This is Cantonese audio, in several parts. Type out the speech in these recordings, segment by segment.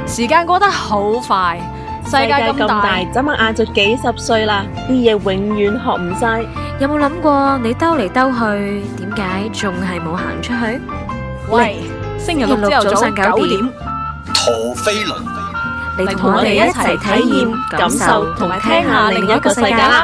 時間過得好快，世界咁大， 眨下眼就幾十歲啦，啲嘢永遠學唔晒。 有冇諗過你兜嚟兜去，點解仲係冇行出去？ 喂，星期六朝頭早9點， 陀飛輪， 嚟同我哋一齊體驗、感受同埋聽下另一個世界啦！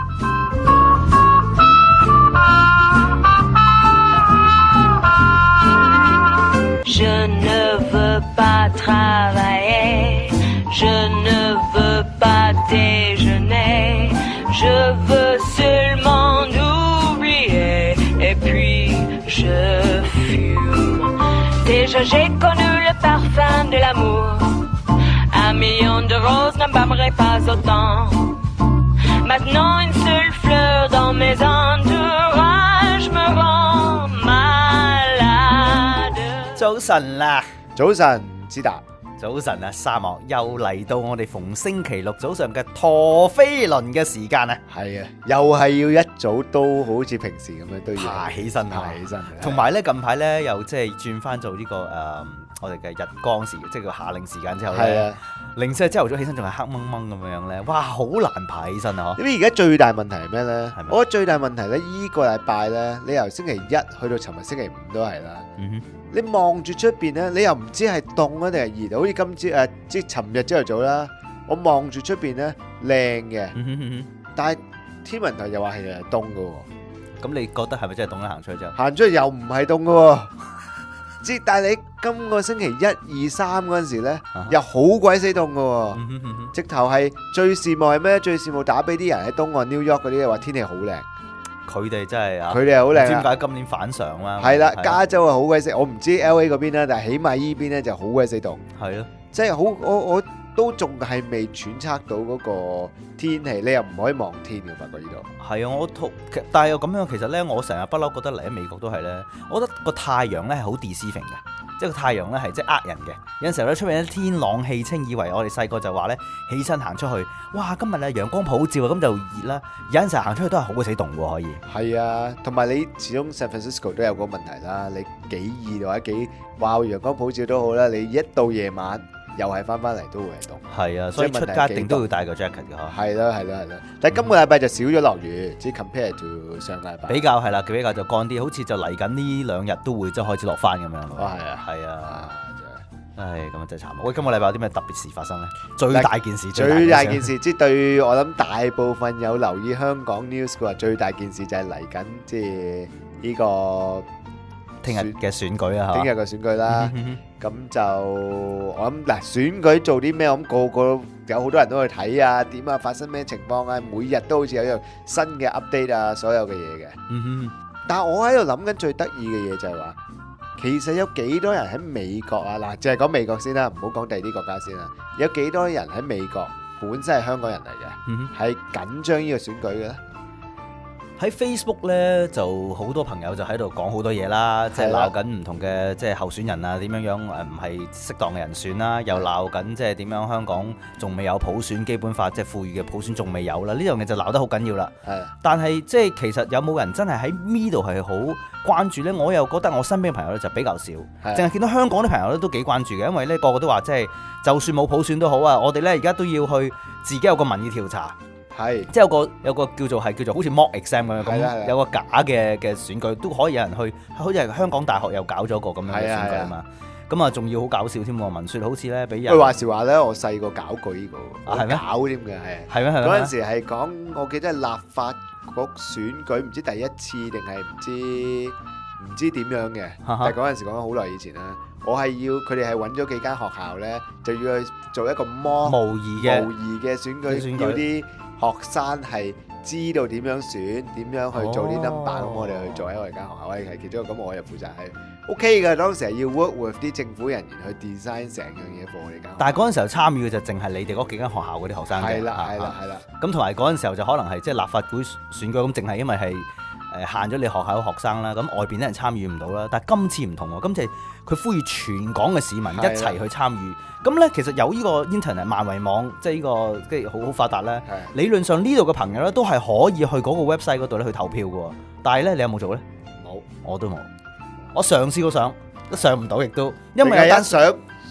Je ne veux pas travailler, je ne veux pas déjeuner, je veux seulement oublier et puis je fume. Déjà j'ai connu le parfum de l'amour, 1 million de roses n'embâmerait pas autant. Maintenant une seule fleur dans mes entourages me rend malade. 早晨啦， 早晨，知達。 早晨啊，沙漠又嚟到我哋逢星期六早上嘅陀飛輪嘅時間啊！ 係啊，又係要一早都好似平時咁樣都要爬起身啊！ 爬起身。 同埋咧，近排咧又即係轉翻做呢個我哋嘅日光時，即係個夏令時間之後咧。係啊。零舍朝頭早起身仲係黑掹掹咁樣咧，哇，好難爬起身啊！ 因為而家最大問題係咩咧？ 係咪？ 我覺得最大問題咧，依個禮拜咧，你由星期一去到尋日星期五都係啦。你望住出邊咧，你又唔知係凍啊定係熱，好似今朝即係尋日朝頭早啦。我望住出邊咧靚嘅，但係天文台又話係凍嘅喎。 咁你覺得係咪真係凍咧？行出去之後， 行出去又唔係凍嘅喎。但係你今個星期1、2、3嗰陣時咧，又好鬼死凍嘅喎。直頭係最羨慕係咩？最羨慕打俾啲人喺東岸 New York 嗰啲話天氣好靚。 佢哋真係啊！ 佢哋係好靚啊！ 點解今年反常啦？ 係啦，加州啊好鬼死，我唔知 LA 嗰邊啦，但係起碼依邊咧就好鬼死凍。 係咯， 即係好我都仲係未揣測到嗰個天氣，你又唔可以望天嘅，發覺呢度。 係啊，但係又咁樣，其實咧，我成日不嬲覺得嚟喺美國都係咧，我覺得個太陽咧係好 deceiving 嘅，即係個太陽咧係即係呃人嘅。有陣時候咧出面天朗氣清，以為我哋細個就話咧起身行出去，哇！今日咧陽光普照啊，咁就熱啦。有陣時候行出去都係好鬼死凍喎，可以。係啊，同埋你始終 San Francisco 都有個問題啦，你幾熱或者幾哇陽光普照都好啦，你一到夜晚又係翻嚟都會係凍。係啊，所以出街一定都要帶個 jacket 嘅嗬。係啦，但係今個禮拜就少咗落雨，即係 compare to 上個禮拜。比較係啦，比較就乾啲，好似就嚟緊呢2日都會即係開始落翻咁樣咯。係啊。唉，咁啊真係慘。喂，今個禮拜有啲咩特別事發生咧？最大件事，即係對我諗大部分有留意香港 news 嘅話，最大件事就係嚟緊，即係呢個聽日嘅選舉啊，聽日嘅選舉啦。咁就我諗嗱，選舉做啲咩？我諗個個有好多人都去睇啊，點啊，發生咩情況啊？每日都好似有樣新嘅 update 啊，所有嘅嘢嘅。但係我喺度諗緊最得意嘅嘢就係話，其實有幾多人喺美國啊？嗱，淨係講美國先啦，唔好講第二啲國家先啦。有幾多人喺美國本身係香港人嚟嘅，係緊張呢個選舉嘅咧？喺 Facebook 咧就好多朋友就喺度講好多嘢啦，即係鬧緊唔同嘅即係候選人啊，點樣唔係適當嘅人選啦，又鬧緊即係點樣香港仲未有普選，基本法即係賦予嘅普選仲未有啦，呢樣嘢就鬧得好緊要啦。但係即係其實有冇人真係喺呢度係好關注呢？我又覺得我身邊嘅朋友咧就比較少，淨係見到香港啲朋友咧都幾關注嘅，因為咧個個都話即係就算冇普選都好啊，我哋咧而家都要去自己有個民意調查。即係有個叫做好似 mock exam 咁樣，有個假嘅選舉都可以有人去，好似係香港大學又搞咗個咁樣嘅選舉啊嘛。咁啊，仲要好搞笑添喎！聞説好似咧俾人佢話時話咧，我細個搞過呢個，係咩搞添嘅係咩？嗰陣時係講，我記得係立法局選舉，唔知第一次定係唔知點樣嘅。但係嗰陣時講咗好耐以前啦。我係要佢哋係揾咗幾間學校咧，就要去做一個模擬嘅選舉，要啲學生係知道點樣選，點樣去做啲 number，咁我哋去做喺我哋間學校，係其中一個，咁我又負責係 OK 嘅。當時係要 work with 啲政府人員去 design 成樣嘢 for 我哋間。但係嗰陣時候參與嘅就淨係你哋嗰幾間學校嗰啲學生嘅。係啦。咁同埋嗰陣時候就可能係即係立法會選舉咁，淨係因為係限咗你學校學生啦，咁外邊啲人參與唔到啦。但係今次唔同喎，今次佢呼籲全港嘅市民一齊去參與。咁咧，其實有呢個 internet 萬維網，即係呢個即係好發達咧。理論上呢度嘅朋友咧，都係可以去嗰個 website 嗰度咧去投票嘅。但係咧，你有冇做咧？冇，我都冇。我嘗試過上，都上唔到，亦都因為有單相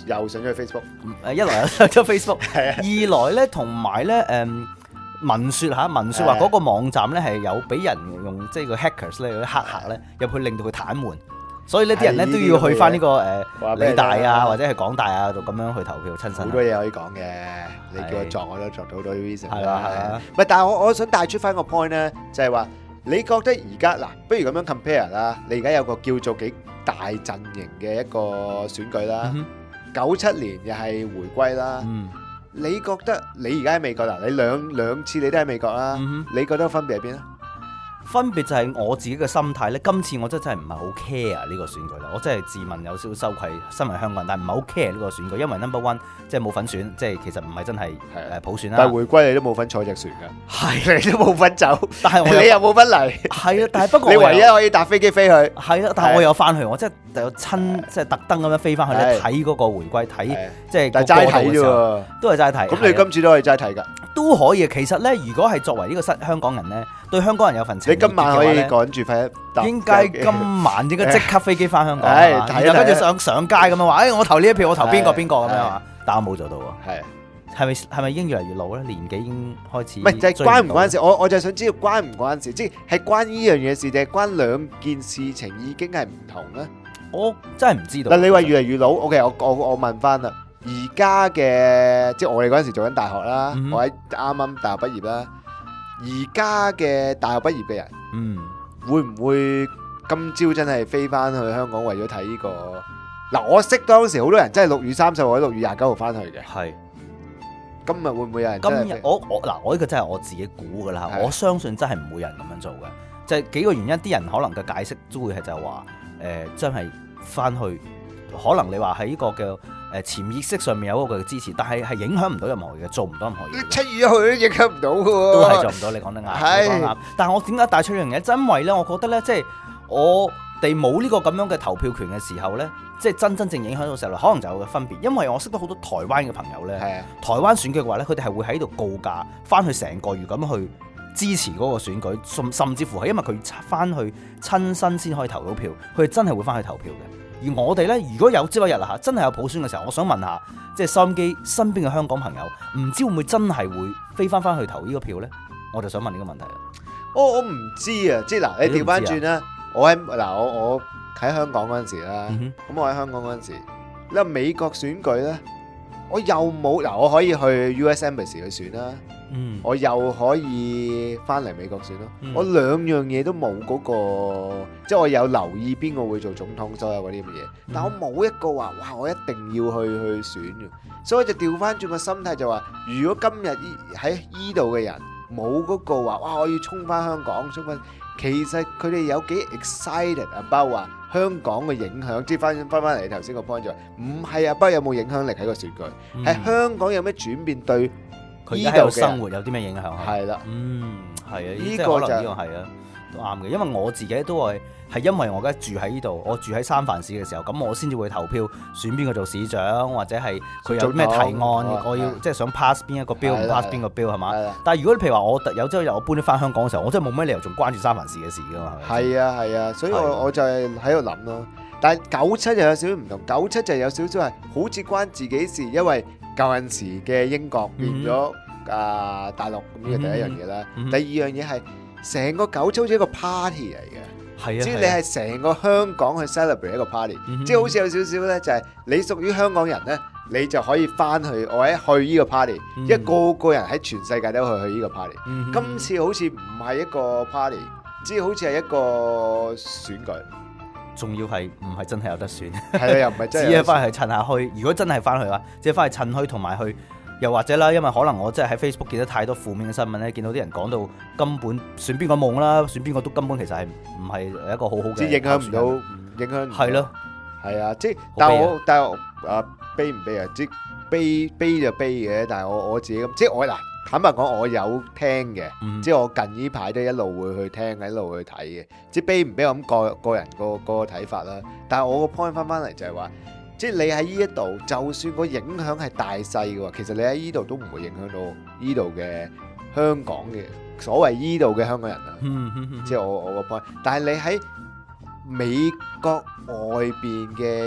又上咗去 Facebook。 一來又上咗 Facebook， 係啊二來咧同埋咧聞説話嗰個網站咧係有俾人用即係個 hackers 咧，嗰啲黑客咧入去令到佢癱瘓，所以呢啲人咧都要去翻呢個理大啊或者係港大啊度咁樣去投票親身。 好多嘢可以講嘅，你叫我作我都作到好多 reason。 係啦， 唔係，但係我想帶出翻個 point 咧，就係話你覺得而家嗱，不如咁樣 compare 啦，你而家有個叫做幾大陣營嘅一個選舉啦，97年又係回歸啦。你覺得你而家喺美國啦？你兩次你都喺美國啦，你覺得分別喺邊咧？ 分別就係我自己嘅心態咧。今次我真係唔係好 care 呢個選舉啦。我真係自問有少少羞愧，身為香港人，但係唔係好 care 呢個選舉，因為 number one 即係冇份選，即係其實唔係真係普選啦。 但係回歸你都冇份坐隻船㗎， 係你都冇份走， 但係你又冇份嚟。 係啊，但係不過你唯一可以搭飛機飛去。 係啊，但係我有翻去，我真係有親即係特登咁樣飛翻去咧睇嗰個回歸，睇即係但係齋睇啫喎，都係齋睇。咁你今次都可以齋睇㗎， 都可以。其實咧，如果係作為呢個香港人咧，對香港人有份情。 你今晚可以趕住快一應該今晚應該即刻飛機翻香港，然後跟住上街咁樣話，我投呢一票，我投邊個咁樣話，但我冇做到喎。係咪已經越嚟越老咧？年紀已經開始。唔係，就係關唔關事？我就想知道關唔關事，即係關呢樣嘢事定係關兩件事情已經係唔同咧？我真係唔知道。嗱，你話越嚟越老 ，OK， 我問翻啦。而家嘅即係我哋嗰陣時做緊大學啦，我喺啱啱大學畢業啦。而家嘅大學畢業嘅人，會唔會今朝真係飛翻去香港為咗睇呢個？嗱，我識當時好多人真係6月30或者6月29號翻去嘅。係。今日會唔會有人真係？今日我呢個真係我自己估㗎啦。我相信真係唔會有人咁樣做嘅。就係幾個原因，啲人可能嘅解釋都會係就係話，真係翻去，可能你話喺呢個嘅。潛意識上面有嗰個支持，但係影響唔到任何嘢，做唔到任何嘢。7月1號都影響唔到嘅喎，都係做唔到。你講得啱，你講得啱。但係我點解帶出呢樣嘢？因為咧，我覺得咧，即係我哋冇呢個咁樣嘅投票權嘅時候咧，即係真正影響到時候，可能就有個分別。因為我識得好多台灣嘅朋友咧，台灣選舉嘅話咧，佢哋係會喺度告假，翻去成個月咁去支持嗰個選舉，甚至乎係因為佢翻去親身先可以投到票，佢哋真係會翻去投票嘅。而我哋咧，如果有朝一日啦嚇，真係有普選嘅時候，我想問下，即係收音機身邊嘅香港朋友，唔知會唔會真係會飛翻去投呢個票咧？我就想問呢個問題啦。我唔知啊，即係嗱，你調翻轉啦，我喺香港嗰陣時啦，咁我喺香港嗰陣時，你話美國選舉咧，我又冇嗱，我可以去 US Embassy 去選啦。我又可以翻嚟美國選咯，我兩樣嘢都冇嗰個，即係我有留意邊個會做總統所有嗰啲咁嘅嘢，但我冇一個話哇，我一定要去選嘅，所以我就調翻轉個心態就話，如果今日喺依度嘅人冇嗰個話哇，我要衝翻香港，衝翻，其實佢哋有幾 excited about 話香港嘅影響，即係翻嚟你頭先個 point 就話，唔係不過有冇影響力喺個選舉，係香港有咩轉變對？佢喺度生活有啲咩影響？係啦，係啊，呢個可能呢個係啊，都啱嘅。因為我自己都係因為我而家住喺呢度，我住喺三藩市嘅時候，咁我先至會投票選邊個做市長，或者係佢有咩提案，我要即係想 pass 邊一個 bill，唔 pass 邊個 bill 係嘛？但係如果你譬如話我有朝一日我搬咗翻香港嘅時候，我真係冇咩理由仲關注三藩市嘅事㗎嘛？係啊，所以我就係喺度諗咯。但係97就有少少唔同，97就有少少係好似關自己事，因為舊陣時嘅英國變咗大陸咁嘅第一樣嘢啦。第二樣嘢係成個97好似一個 party 嚟嘅，即係你係成個香港去 celebrate 一個 party，即係好似有少少咧就係你屬於香港人咧，你就可以翻去或者去呢個 party，因為個人喺全世界都可以去呢個 party。今次好似唔係一個 party，即係好似係一個選舉。仲要係唔係真係有得選？係啊，又唔係真係。只係翻去趁下墟。如果真係翻去嘅話，只係翻去趁墟同埋去，又或者啦，因為可能我真係喺 Facebook 見到太多負面嘅新聞咧，見到啲人講到根本選邊個夢啦，選邊個都根本其實係唔係一個好好嘅。即係影響唔到，影響唔到。係咯，係啊，即係但係我悲唔悲啊？即係悲就悲嘅，但係我自己咁，即係我嗱。坦白講，我有聽嘅，即係我近呢排都一路會去聽，一路去睇嘅。即係悲唔悲我咁個人個睇法啦。但係我個 point 翻嚟就係話，即係你喺呢一度，就算個影響係大細嘅話，其實你喺呢度都唔會影響到呢度嘅香港嘅所謂呢度嘅香港人啊。即係我個 point。但係你喺美國外邊嘅人，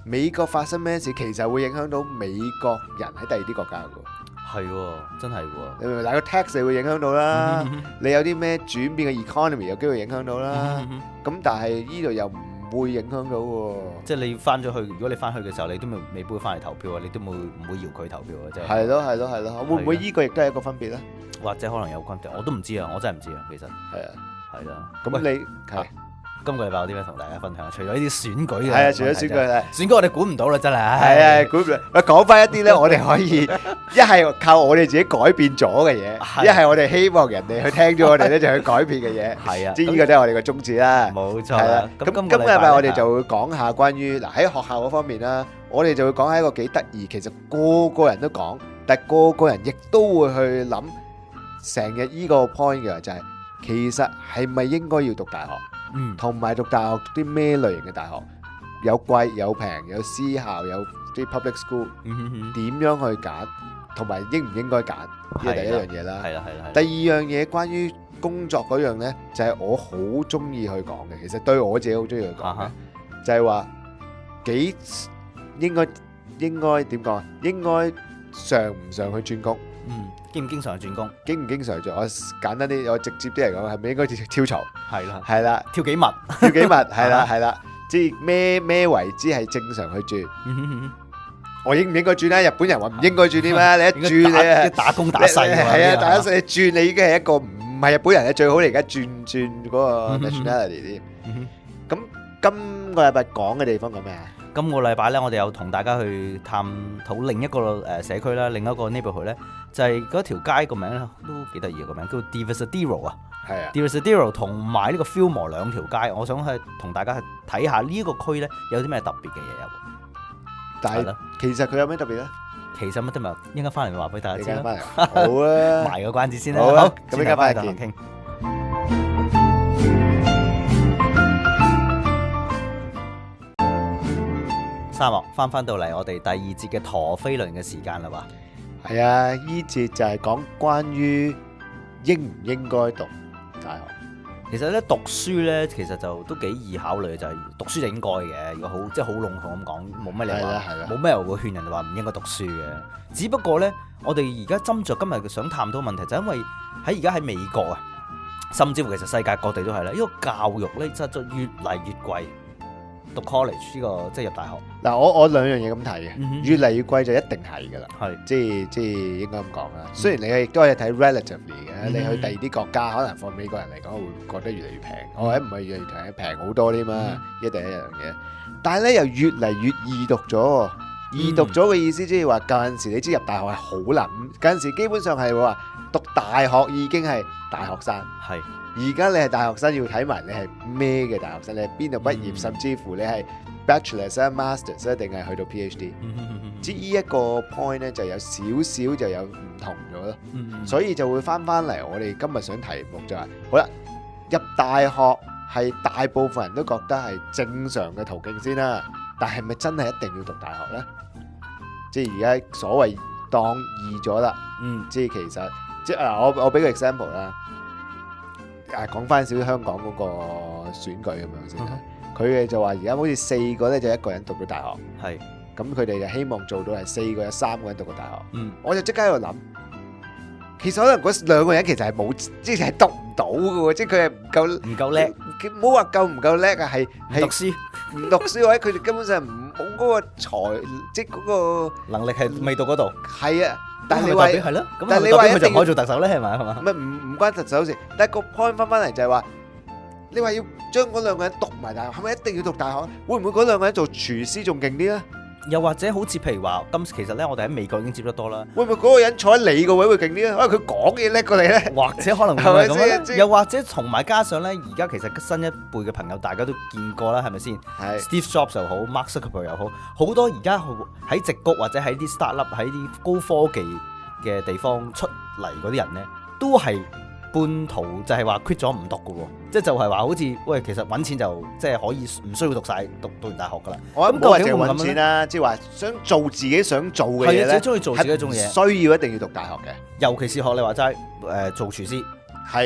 美國發生咩事，其實會影響到美國人喺第二啲國家㗎。 係喎，真係喎。 你明唔明？嗱，個 tax 你會影響到啦，你有啲咩轉變嘅 economy 有機會影響到啦。咁但係呢度又唔會影響到喎。 即係你翻咗去，如果你翻去嘅時候，你都未必會翻嚟投票啊，你都唔會搖佢投票啊，即係。係咯，會唔會呢個亦都係一個分別咧？ 或者可能有關係，我都唔知啊，我真係唔知啊，其實。係啊，係啦。 咁你係。 今個禮拜有啲咩同大家分享？除咗呢啲選舉嘅， 係啊，除咗選舉，選舉我哋估唔到啦，真係。 係啊，估唔到。講翻一啲咧，我哋可以一係靠我哋自己改變咗嘅嘢，一係我哋希望人哋去聽咗我哋咧就去改變嘅嘢。係啊，即係呢個都係我哋嘅宗旨啦。冇錯。係啦。咁今個禮拜我哋就會講下關於嗱喺學校嗰方面啦，我哋就會講下一個幾得意，其實個個人都講，但係個個人亦都會去諗成日呢個 point 嘅就係，其實係咪應該要讀大學？同埋讀大學啲咩類型嘅大學，有貴有平，有私校有啲 public school，點樣去揀，同埋應唔應該揀，呢個第一樣嘢啦。係啦。第二樣嘢關於工作嗰樣呢，就係我好中意去講嘅。其實對我自己好中意去講嘅，就係話幾應該點講啊？應該上唔上去轉工？ 經唔經常轉工？ 經唔經常做？我簡單啲，我直接啲嚟講，係咪應該跳槽？係啦， 跳幾密？ 係啦，即係咩為之係正常去轉？我應唔應該轉咧？日本人話唔應該轉啲咩？你一轉你打工打細係啊，打細你轉你已經係一個唔係日本人嘅最好嚟，而家轉嗰個 nationality 啲。咁今個禮拜講嘅地方講咩啊？ 今個禮拜咧，我哋有同大家去探討另一個社區啦，另一個 neighborhood 咧，就係嗰條街個名咧都幾得意嘅，個名叫 Divisadero 啊。係啊 ，Divisadero 同埋呢個 Fillmore 兩條街，我想去同大家去睇下呢個區咧有啲咩特別嘅嘢有。 但係其實佢有咩特別咧？ 其實乜都冇，應該翻嚟話俾大家知啦。 好啊， 賣個關子先啦。 好，咁依家翻嚟傾。 沙漠翻到嚟我哋第二節嘅陀飛輪嘅時間啦吧？ 係啊，依節就係講關於應唔應該讀大學。 其實咧讀書咧，其實就都幾易考慮，就係讀書就應該嘅。如果好即係好籠統咁講，冇乜理話，冇咩人會勸人哋話唔應該讀書嘅。只不過咧，我哋而家斟酌今日想探討嘅問題，就因為喺而家喺美國啊，甚至乎其實世界各地都係啦，呢個教育咧真係越嚟越貴。讀 college 呢個即係入大學嗱，我兩樣嘢咁睇嘅，越嚟越貴就一定係噶啦，係即係應該咁講啦。雖然你亦都可以睇 relatively 嘅，你去第二啲國家，可能放美國人嚟講會覺得越嚟越平，或者唔係越嚟越平，平好多添嘛，一定係一樣嘢。但係咧又越嚟越易讀咗，易讀咗嘅意思即係話舊陣時你知入大學係好難，舊陣時基本上係話讀大學已經係大學生係。而家你係大學生，要睇埋你係咩嘅大學生，你係邊度畢業，甚至乎你係 bachelor 啊、master 定係去到 PhD。即係呢一個 point 咧，就有少少就有唔同咗咯。所以就會翻嚟，我哋今日想題目就係，好啦，入大學係大部分人都覺得係正常嘅途徑先啦，但係咪真係一定要讀大學呢？即係而家所謂當易咗啦。即係其實即係我俾個 example 啦。講翻少少香港嗰個選舉咁樣先，佢哋就話而家好似4個咧就一個人讀到大學，係咁佢哋就希望做到係4個有3個人讀到大學。我就即刻喺度諗，其實可能嗰2個人其實係冇，即係讀唔到嘅喎，即係佢係唔夠叻，唔好話夠唔夠叻啊，係唔讀書或者佢哋根本上冇嗰個才，即係嗰個能力係未到嗰度。係啊。 但係你話係咯，但係你話佢就唔可以做特首咧，係咪？係嘛？ 唔關特首事，但係個 point 翻嚟就係話，你話要將嗰2個人讀埋大學，係咪一定要讀大學？會唔會嗰2個人做廚師仲勁啲咧？ 又或者好似譬如話，其實咧，我哋喺美國已經接得多啦。 會唔會嗰個人坐喺你個位會勁啲咧？可能佢講嘢叻過你咧。 或者可能會係咁咧。又或者同埋加上咧，而家其實新一輩嘅朋友大家都見過啦，係咪先？Steve Jobs 又好 ，Mark Zuckerberg 又好，好多而家喺矽谷或者喺啲 startup 喺啲高科技嘅地方出嚟嗰啲人咧，都係半途就係話 quit 咗唔讀嘅喎，即係就係話好似喂，其實揾錢就即係可以唔需要讀晒讀完大學噶啦。 我冇話淨係揾錢啦，即係話想做自己想做嘅嘢咧， 自己中意做自己種嘢， 需要一定要讀大學嘅。 尤其是學你話齋做廚師， 係啦，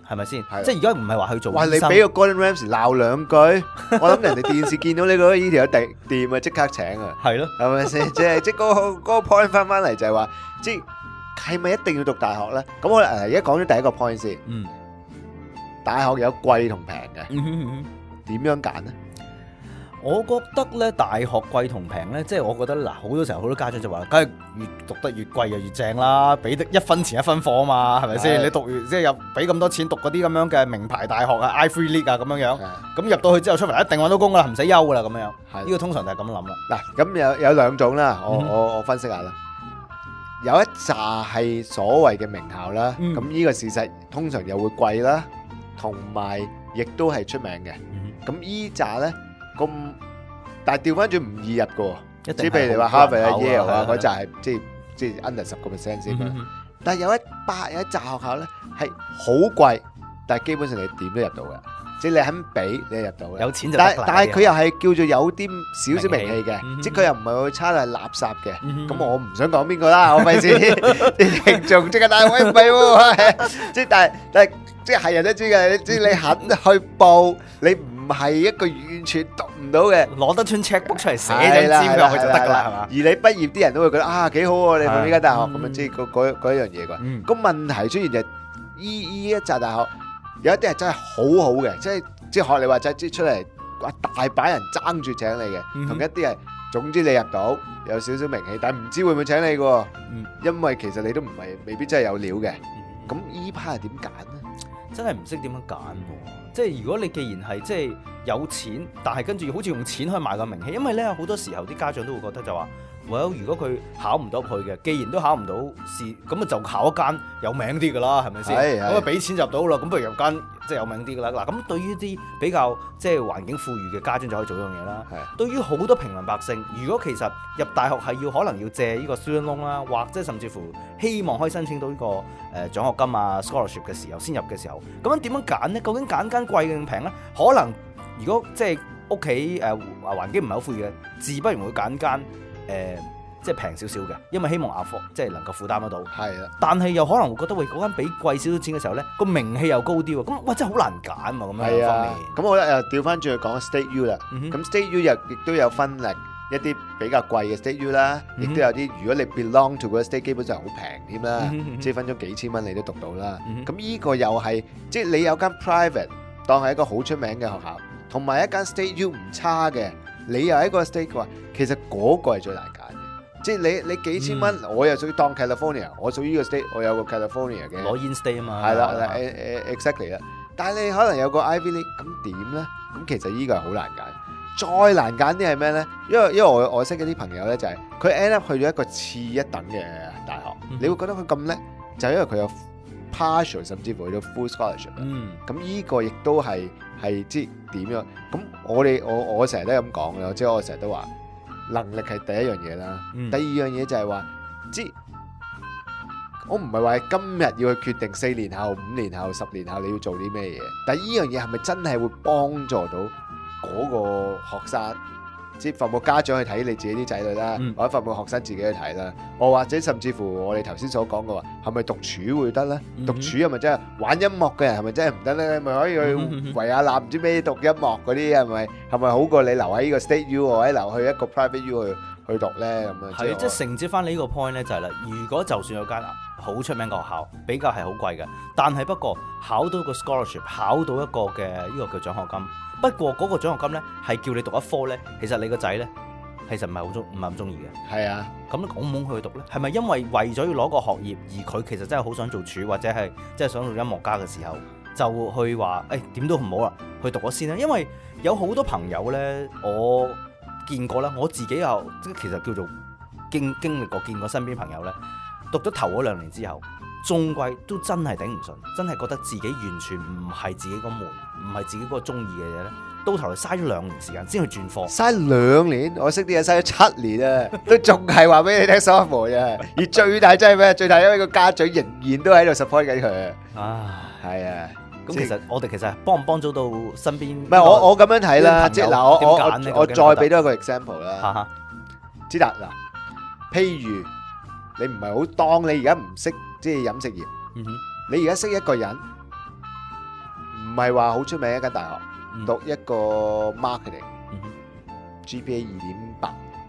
係咪先？即係而家唔係話去做醫生。 哇！你俾個 Gordon Ramsay 鬧兩句，我諗人哋電視見到你覺得呢條友掂啊，即刻請啊。係咯，係咪先？即係嗰個 point 翻嚟就係話，即係咪一定要讀大學咧？咁我而家講咗第一個 point 先。大學有貴同平嘅，點樣揀咧？ 我覺得咧，大學貴同平咧，即係我覺得嗱，好多時候好多家長就話，梗係越讀得越貴就越正啦，俾得一分錢一分貨啊嘛，係咪先？你讀完即係又俾咁多錢讀嗰啲咁樣嘅名牌大學啊 ，Ivy League 啊咁樣樣，咁入到去之後出嚟一定揾到工噶啦，唔使休噶啦咁樣。呢個通常就係咁諗啦。 嗱，咁有兩種啦，我分析下啦。有一紮係所謂嘅名校啦，咁呢個事實通常又會貴啦，同埋亦都係出名嘅。咁呢紮咧。咁，但係調翻轉唔易入嘅喎，即係譬如你話 Harvard 啊、Yale 啊嗰扎係即係 under 10% 先啦。但係有一紮學校咧係好貴，但係基本上你點都入到嘅，即係你肯俾你入到嘅。有錢就得啦。但係佢又係叫做有啲少少名氣嘅，即係佢又唔係會差到係垃圾嘅。咁我唔想講邊個啦，我費事啲聽眾即刻打喂唔係喎，即係但係即係人都知嘅，即係你肯去報你。唔係一個完全讀唔到嘅，攞得張 checkbook 出嚟寫張簽落去就得㗎啦，係嘛？而你畢業啲人都會覺得啊幾好喎，你讀呢間大學咁啊，即係嗰一樣嘢啩。咁問題出現就係依一紮大學有一啲係真係好好嘅，即係學你話齋，即係出嚟哇大把人爭住請你嘅，同一啲係總之你入到有少少名氣，但係唔知會唔會請你嘅，因為其實你都唔係未必真係有料嘅。咁依批係點揀咧？真係唔識點樣揀喎！即係如果你既然係即係有錢，但係跟住好似用錢去買個名氣，因為咧好多時候啲家長都會覺得就話，well，如果佢考唔到去嘅，既然都考唔到試，咁啊就考一間有名啲㗎啦，係咪先？咁啊俾錢入到啦，咁不如入間即係有名啲㗎啦。嗱，咁對於啲比較即係環境富裕嘅家長就可以做一樣嘢啦。對於好多平民百姓，如果其實入大學係可能要借呢個 student loan 啦，或者甚至乎希望可以申請到呢個獎學金啊 scholarship 嘅時候，先入嘅時候，咁樣點樣揀呢？究竟揀間貴定平呢？可能如果即係屋企環境唔係好富裕嘅，自不然會揀間即係平少少嘅，因為希望即係能夠負擔得到。係啦，但係又可能會覺得喂，嗰間俾貴少少錢嘅時候咧，個名氣又高啲喎，咁哇真係好難揀喎咁樣方面。咁我又調翻轉去講 State U 啦，咁 State U 亦都有分嚟一啲比較貴嘅 State U 啦，亦都有啲如果你 belong to 嗰個 state， 基本上好平添啦，即係分咗幾千蚊你都讀到啦。咁呢個又係即係你有間 private 當係一個好出名嘅學校，同埋一間 State U 唔差嘅，你又係一個 state 嘅話，其實嗰個係最難揀。即係你幾千蚊，我又屬於當 California， 我屬於呢個 state， 我有個 California 嘅攞 in state 啊嘛，係啦，exactly 啦。但係你可能有個 Ivy League，咁點咧？咁其實呢個係好難揀。再難揀啲係咩咧？因為我識嗰啲朋友咧，就係佢 end up 去咗一個次一等嘅大學，你會覺得佢咁叻，就係因為佢有 partial 甚至乎去到 full scholarship。咁呢個亦都係即係點樣？咁我成日都咁講嘅，即係我成日都話。能力係第一樣嘢啦，第二樣嘢就係話，即我唔係話今日要去決定4年後、5年後、10年後你要做啲咩嘢，但係呢樣嘢係咪真係會幫助到嗰個學生？即係父母家長去睇你自己啲仔女啦，或者父母學生自己去睇啦，或者甚至乎我哋頭先所講嘅話，係咪獨處會得咧？獨處係咪真係玩音樂嘅人係咪真係唔得咧？咪可以去維也納唔知咩讀音樂嗰啲係咪好過你留喺呢個 State U 或者留去一個 Private U 去讀咧咁樣？係即係承接翻你呢個 point 咧，就係啦。如果就算有間好出名嘅學校，比較係好貴嘅，但係不過考到個 scholarship， 考到一個嘅呢個叫獎學金。不過嗰個獎學金咧係叫你讀一科咧，其實你個仔咧其實唔係咁中意嘅。係啊，咁我唔好去讀咧，係咪因為為咗要攞個學業，而佢其實真係好想做廚或者係即係想做音樂家嘅時候，就去話點都唔好啦，去讀咗先啦。因為有好多朋友咧，我見過啦，我自己又即係其實叫做經歷過見過身邊朋友咧，讀咗頭嗰2年之後，終歸都真係頂唔順，真係覺得自己完全唔係自己個門，唔係自己嗰個中意嘅嘢咧，到頭嚟嘥咗2年時間先去轉科。嘥2年，我識啲嘢嘥咗7年啊，都仲係話俾你聽 sophomore 啫。而最大真係咩？最大因為個家長仍然都喺度 support 緊佢啊。係啊，咁其實我哋其實幫唔幫助到身邊？唔係我咁樣睇啦，即係嗱，我再俾多一個 example 啦。知達嗱，譬如你唔係好當你而家唔識即係飲食業，你而家識一個人， 係話好出名一間大學，讀一個 marketing，GPA 2.8，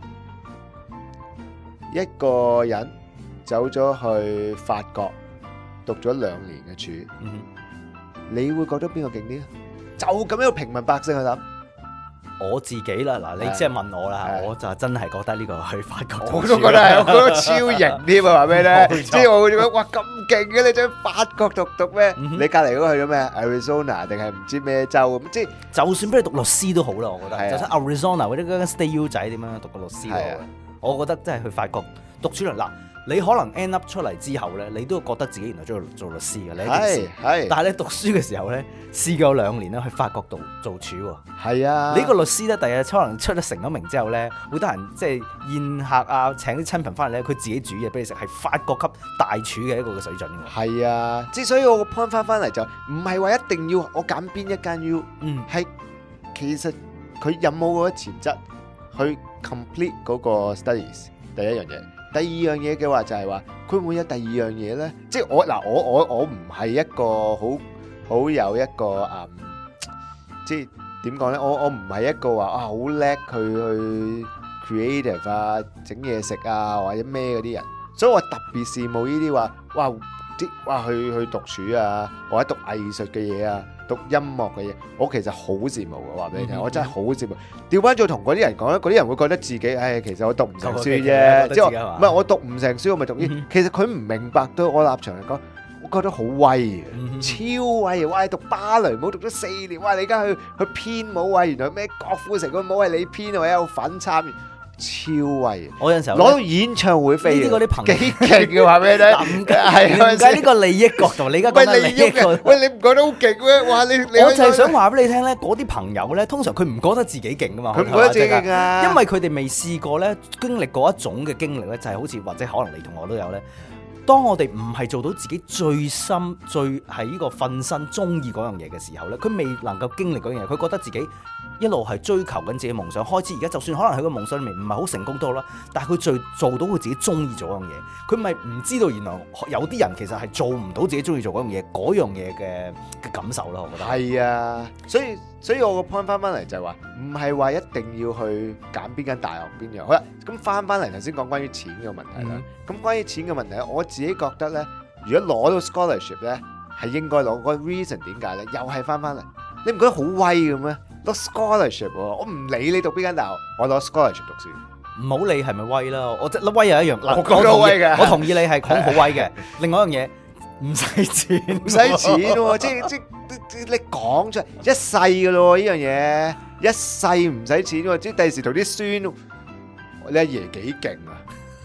一個人走咗去法國讀咗2年嘅處，你會覺得邊個勁啲咧？就咁一個平民百姓去諗。 我自己啦，嗱，你即係問我啦，我就真係覺得呢個去法國， 我都覺得係，我覺得超型添啊！話俾你聽，即係我會覺得哇咁勁嘅，你喺法國讀咩？你隔離嗰個去咗咩 ？Arizona 定係唔知咩州咁？即係就算俾你讀律師都好啦，我覺得。就算 Arizona 或者嗰間 State U 仔點樣讀個律師都好，我覺得真係去法國讀書啦。嗱，你可能 end up 出嚟之後咧，你都覺得自己原來中意做律師嘅呢一件事。但係你讀書嘅時候咧，試過2年咧去法國度做處喎。係啊，你個律師咧，第日可能出咗成咗名之後咧，好多人即係宴客啊，請啲親朋翻嚟咧，佢自己煮嘢俾你食，係法國級大廚嘅一個水準喎。係啊，即係所以我個 point 翻嚟就唔係話一定要我揀邊一間 U，係其實佢有冇嗰個潛質去 complete 嗰個 studies 第一樣嘢。第二樣嘢嘅話就係話，佢會唔會有第二樣嘢咧？即係我唔係一個好有一個即係點講咧？我唔係一個話好叻去 creative 啊，整嘢食啊或者咩嗰啲人，所以我特別羨慕呢啲話去讀書啊，或者讀藝術嘅嘢啊，讀音樂嘅嘢，我其實好羨慕嘅，話俾你聽，我真係好羨慕。調翻轉同嗰啲人講咧，嗰啲人會覺得自己，其實我讀唔成書啫，即係唔係我讀唔成書，我咪讀醫。其實佢唔明白對我立場嚟講，我覺得好威超威！哇，你讀芭蕾舞讀咗4年，哇，你而家去編舞啊，原來咩郭富城個舞係你編，或者有份參與。超威！我有陣時候攞到演唱會飛，呢啲嗰啲朋友幾勁嘅，話俾你聽。唔計呢個利益角度，你而家講緊利益角度。喂，你唔覺得好勁咩？哇！你我就係想話俾你聽咧，嗰啲朋友咧，通常佢唔覺得自己勁噶嘛。佢唔覺得自己勁啊，因為佢哋未試過咧，經歷過一種嘅經歷咧，就係好似或者可能你同我都有咧。當我哋唔係做到自己最深、最係呢個瞓身中意嗰樣嘢嘅時候咧，佢未能夠經歷嗰樣嘢，佢覺得自己一路係追求緊自己夢想。開始而家就算可能喺個夢想裏面唔係好成功都好啦，但係佢做到佢自己中意做嗰樣嘢，佢咪唔知道原來有啲人其實係做唔到自己中意做嗰樣嘢嘅感受咯。我覺得係啊，所以我個 point 翻嚟就係話，唔係話一定要去揀邊間大學邊樣。好啦，咁翻嚟頭先講關於錢嘅問題啦。咁關於錢嘅問題咧，我自己覺得咧，如果攞到 scholarship 咧，係應該攞。個 reason 點解咧？又係翻嚟，你唔覺得好威嘅咩？攞 scholarship 喎，我唔理你讀邊間大學，我攞 scholarship 讀書。唔好理係咪威啦，我即係威又一樣。我覺得威嘅，我同意你係講好威嘅。另外一樣嘢。唔使錢，唔使錢喎！即你講出嚟一世嘅咯，呢樣嘢一世唔使錢喎！即第時同啲孫，你阿爺幾勁啊！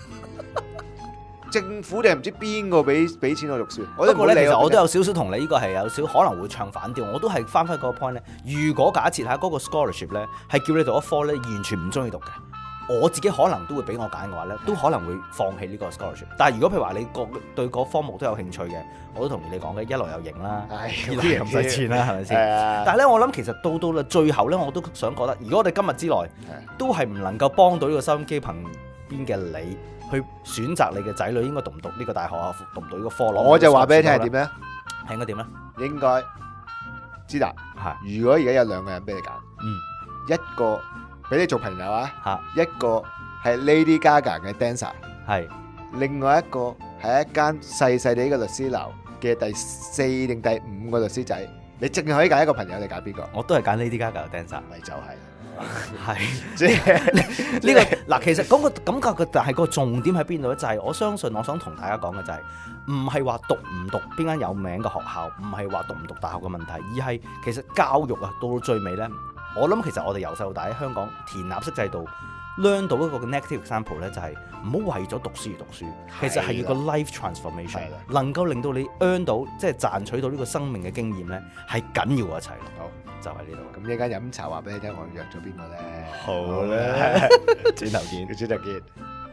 政府定係唔知邊個俾錢我讀書？不過咧，其實我都有少少同你呢個係有少可能會唱反調。我都係翻返嗰個 point 咧。如果假設下嗰個 scholarship 咧係叫你讀一科咧完全唔中意讀嘅。我自己可能都會俾我揀嘅話咧，都可能會放棄呢個 scholarship。但係如果譬如話你對嗰科目都有興趣嘅，我都同意你講嘅，一來又型啦，二來又唔使錢啦，係咪先？但係咧，我諗其實到最後咧，我都想覺得，如果我哋今日之內都係唔能夠幫到呢個收音機旁邊嘅你去選擇你嘅仔女應該讀唔讀呢個大學啊，讀唔讀呢個科咯，我就話俾你聽係點咧？係應該點咧？應該知啦。係如果而家有2個人俾你揀，一個。俾你做朋友啊！一個係 Lady Gaga 嘅 dancer， 係另外一個係一間細細地嘅律師樓嘅第4定第5個律師仔，你淨係可以揀一個朋友，你揀邊個？我都係揀 Lady Gaga 嘅 dancer， 咪就係即係呢個嗱，其實嗰個感覺嘅，但係個重點喺邊度咧？就係我相信，我想同大家講嘅就係，唔係話讀唔讀邊間有名嘅學校，唔係話讀唔讀大學嘅問題，而係其實教育啊，到最尾咧。我諗其實我哋由細到大喺香港填鴨式制度 learn 到一個 negative example 咧，就係唔好為咗讀書而讀書，其實係要個 life transformation， 能夠令到你 earn 到即係賺取到呢個生命嘅經驗咧，係緊要過一切。好，就喺呢度。咁一間飲茶話俾你聽，我約咗邊個咧？好咧，轉頭見，轉頭見。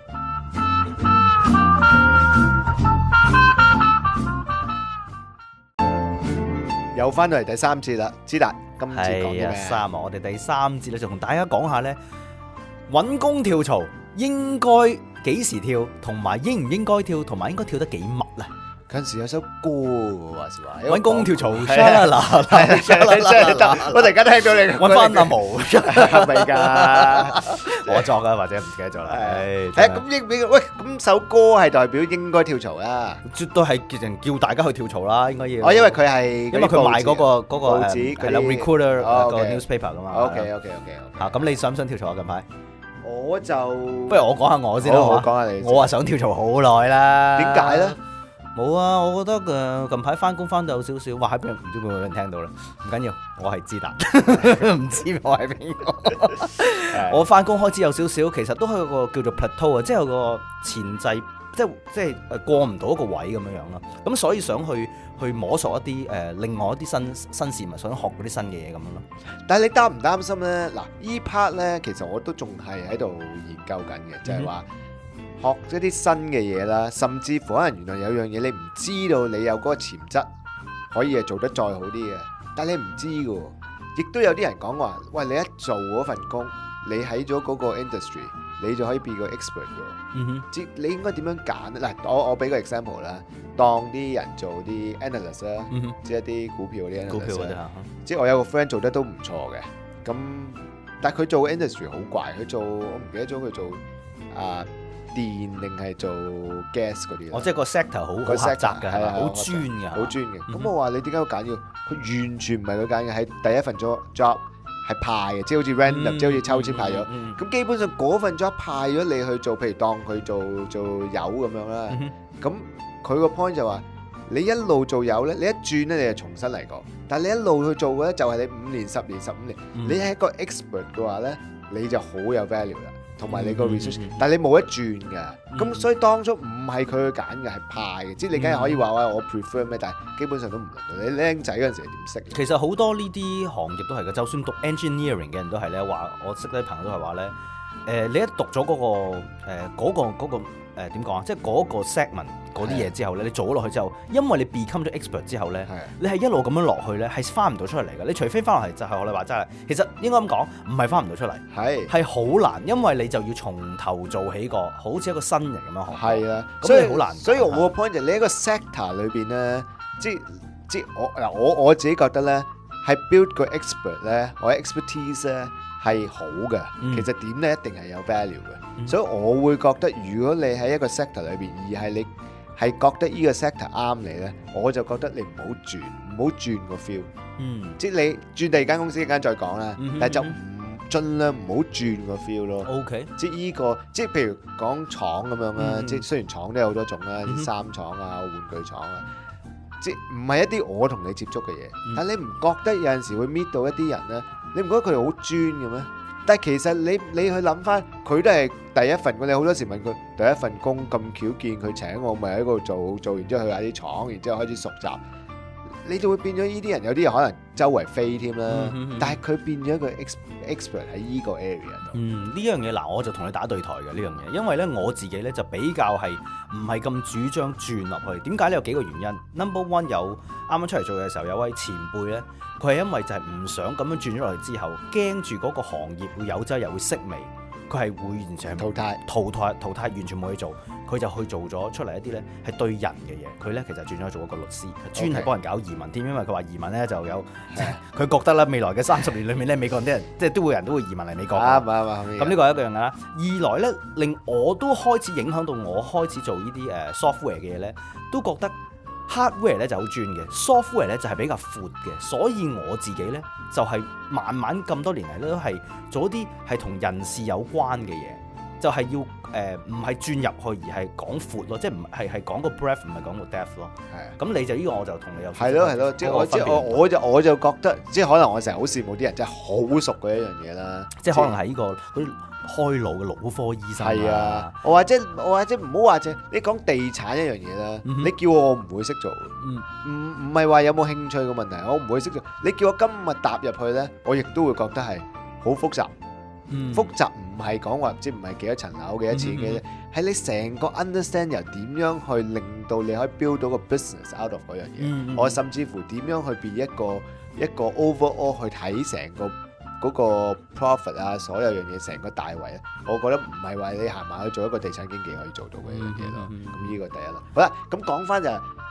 又翻到嚟第3節啦，知達。今次講啲咩？3我哋第3節咧就同大家講下咧，揾工跳槽應該幾時跳，同埋應唔應該跳，同埋應該跳得幾密咧？ 嗰陣時有首歌喎，話時話揾工條槽出係啦， 我突然間聽到你揾翻阿毛係咪㗎？ 我作啊，或者唔記得咗啦。 咁應俾喂，咁首歌係代表應該跳槽啦， 絕對係叫大家去跳槽啦，應該要。 因為佢係因為佢賣嗰個報紙係啦 Recruiter 個 newspaper 㗎嘛。 OK。 嚇，咁你想唔想跳槽啊？近排？ 我就不如我講下我先啦， 好講下你。 我話想跳槽好耐啦。 點解咧？ 冇啊，我覺得近排翻工翻到有少少，話喺邊唔知會唔會有人聽到啦。唔緊要，我係知達，唔知我係邊個。我翻工開始有少少，其實都係個叫做 plateau 啊，即係有個前際，即係過唔到一個位咁樣樣啦。咁所以想去摸索一啲另外一啲新事物，想學嗰啲新嘅嘢咁樣咯。 但係你擔唔擔心咧？嗱，依 part 咧，其實我都仲係喺度研究緊嘅，就係話學一啲新嘅嘢啦，甚至乎可能原來有樣嘢你唔知道你有嗰個潛質，可以係做得再好啲嘅，但係你唔知嘅喎。亦都有啲人講話，喂，你一做嗰份工，你喺咗嗰個 industry，你就可以變個 expert 嘅。即你應該點樣揀咧？嗱，我俾個 example 啦，當啲人做啲 analyst 啦，即係一啲股票嗰啲 analyst 啦。即係我有個 friend 做得都唔錯嘅，咁但係佢做 industry 好怪，佢做我唔記得咗佢做電定係做 gas 嗰啲。即係個 sector 好狹窄嘅，係好專嘅， 好專嘅。咁我話你點解要揀要？佢完全唔係佢揀嘅，係第一份 job 係派嘅，即係好似 random，即係好似抽籤派咗。咁基本上嗰份 job 派咗你去做，譬如當佢做油咁樣啦。咁佢個 point 就話，你一路做油咧，你一轉咧你就重新嚟過。但係你一路去做嘅咧，就係你5年、10年、15年。你係一個 expert 嘅話咧，你就好有 value 啦。同埋你個 research，但係你冇得轉嘅，咁所以當初唔係佢去揀嘅，係派嘅。即係你梗係可以話我 prefer 咩，但係基本上都唔輪到你。僆仔嗰陣時係點識？ 其實好多呢啲行業都係嘅，就算讀 engineering 嘅人都係咧，話我識得啲朋友都係話咧，你一讀咗嗰個點講啊，即係嗰個 segment 嗰啲嘢之後咧，你做咗落去之後，因為你 become 咗 expert 之後咧，你係一路咁樣落去咧，係翻唔到出嚟嘅。你除非翻落嚟就係我哋話齋，其實應該咁講，唔係翻唔到出嚟，係好難，因為你就要從頭做起過，好似一個新人咁樣學。係啊，所以好難。所以我個 point 就係你喺個 sector 裏邊咧，即係我自己覺得咧，係 build 個 expert 咧，我 expertise 咧係好嘅。其實點咧一定係有 value 嘅。所以我會覺得，如果你喺一個 sector 裏邊，而係你係覺得呢個 sector 啱你咧，我就覺得你唔好轉個 feel。即係你轉第二間公司，一間再講啦。但係就盡量唔好轉個 feel 咯。OK。即係呢個，即係譬如講廠咁樣啦。即係雖然廠都有好多種啦，啲衫廠啊、玩具廠啊，即係唔係一啲我同你接觸嘅嘢。但係你唔覺得有陣時會 meet 到一啲人咧？你唔覺得佢哋好專嘅咩？但係其實你去諗翻，佢都係第一份工。你好多時問佢第一份工咁巧見佢請我，咪喺嗰度做完之後去下啲廠，然之後開始熟習，你就會變咗呢啲人。有啲人可能周圍飛添啦，但係佢變咗一個 expert 喺呢個 area 度。呢樣嘢嗱，我就同你打對台嘅呢樣嘢，因為咧我自己咧就比較係唔係咁主張轉落去。點解咧？有幾個原因。Number one， 有啱啱出嚟做嘅時候有位前輩咧。佢係因為就係唔想咁樣轉咗落去之後，驚住嗰個行業會有朝一日會式微，佢係會完全淘汰，完全冇嘢做，佢就去做咗出嚟一啲咧係對人嘅嘢。佢咧其實轉咗做一個律師，專係幫人搞移民添，因為佢話移民咧就有佢覺得咧未來嘅30年裏面咧，美國人啲人即係人都會移民嚟美國。咁呢個係一個樣啦。二來咧令我都開始影響到我開始做呢啲software 嘅嘢咧，都覺得。hardware 咧就好專嘅 ，software 咧就係比較闊嘅，所以我自己咧就係慢慢咁多年嚟咧都係做一啲係同人事有關嘅嘢，就係要唔係轉入去而係講闊咯，即係唔係講個 breadth 唔係講個 depth 咯。係。咁你就呢個我就同你有係咯，即係我就覺得即係可能我成日好羨慕啲人真係好熟嘅一樣嘢啦，即係可能係呢個嗰啲開腦嘅腦科醫生。係啊，我或者唔好話啫，你講地產一樣嘢啦，你叫我唔會識做，唔係話有冇興趣嘅問題，我唔會識做。你叫我今日踏入去咧，我亦都會覺得係好複雜。複雜唔係講話即係唔係幾多層樓幾多錢嘅啫，係你成個 understand 由點樣去令到你可以 build 到個 business out of 嗰樣嘢。我甚至乎點樣去變一個 overall 去睇成個嗰個 profit 啊，所有樣嘢成個大圍啊，我覺得唔係話你行埋去做一個地產經紀可以做到嘅一樣嘢咯。咁呢個第一啦。好啦，咁講翻就係